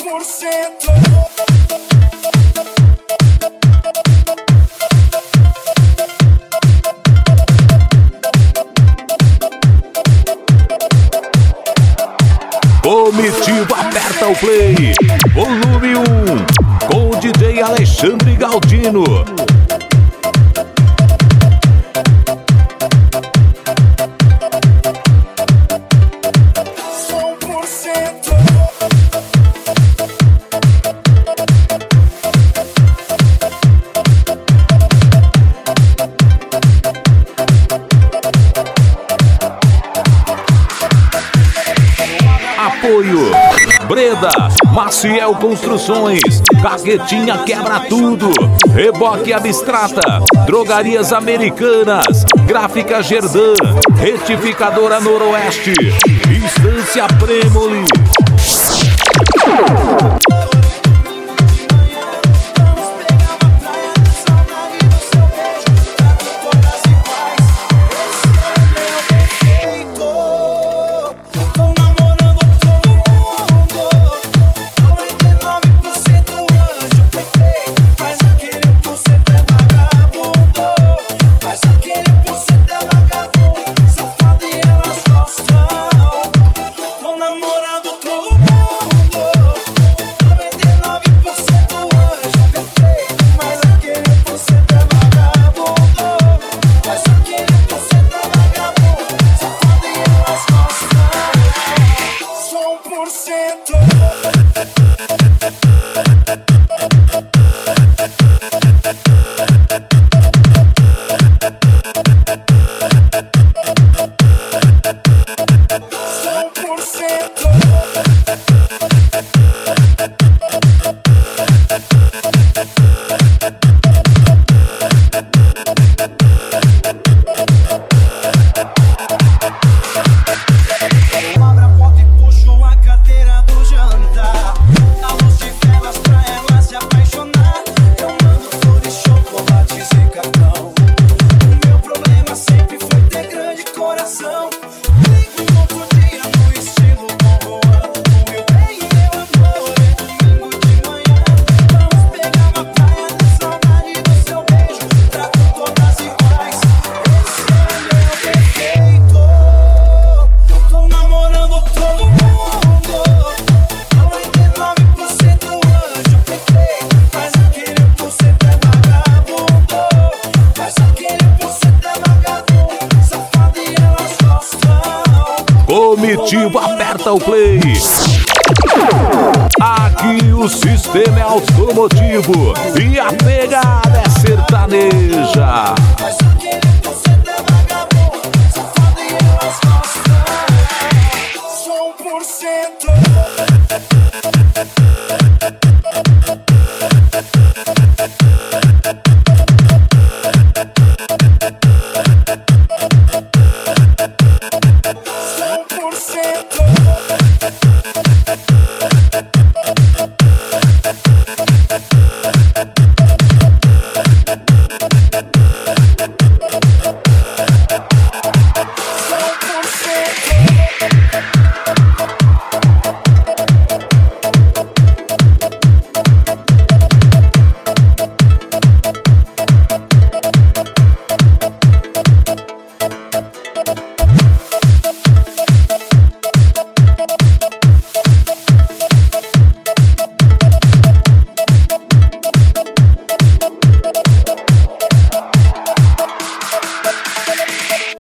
Comitiva aperta o play, volume 1, com o DJ Alexandre Galdino. Apoio Breda, Maciel Construções, Caguetinha Quebra Tudo, Reboque Abstrata, Drogarias Americanas, Gráfica Gerdan, Retificadora Noroeste, Instância Premoli. Comitiva aperta o play. Aqui o sistema é automotivo e a pegada é sertaneja.